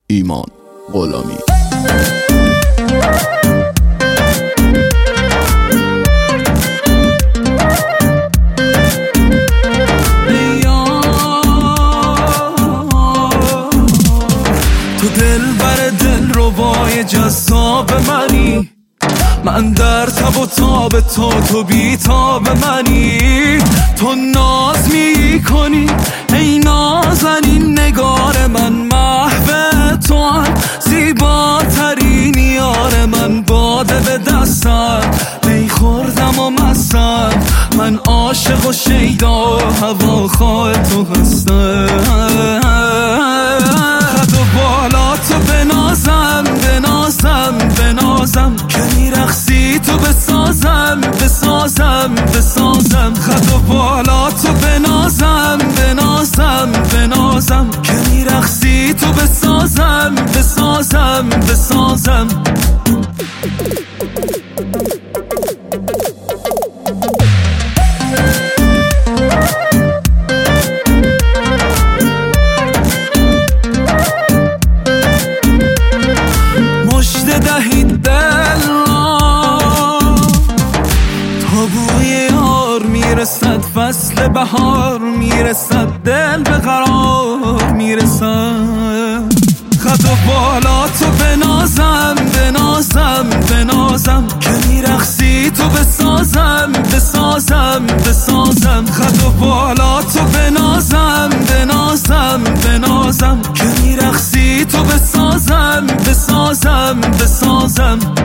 ایمان غلامی. تو دل بر دل ربای جذاب منی، من در تب و تاب تو بی تاب منی. تو ناز می کنی ای نازنین نگار من، محو تو هم زیباترین یار من. باده به دستم می خوردم و مستم، من عاشق و شیدا و هواخواه تو هستم. خد و بالا تو بنازم بنازم بنازم، که میرقصی تو بسازم بسازم بسازم. خد و بالا تو بنازم بنازم بنازم، که میرقصی تو بسازم بسازم بسازم. دهید دل را تا بوی یار میرسد، فصل بهار میرسد، دل به قرار میرسد. خد و بالا تو بنازم بنازم بنازم، که میرقصی تو بسازم بسازم بسازم. خد و بالا تو بنازم بنازم بنازم، که میرقصی تو بسازم بسازم بسازم.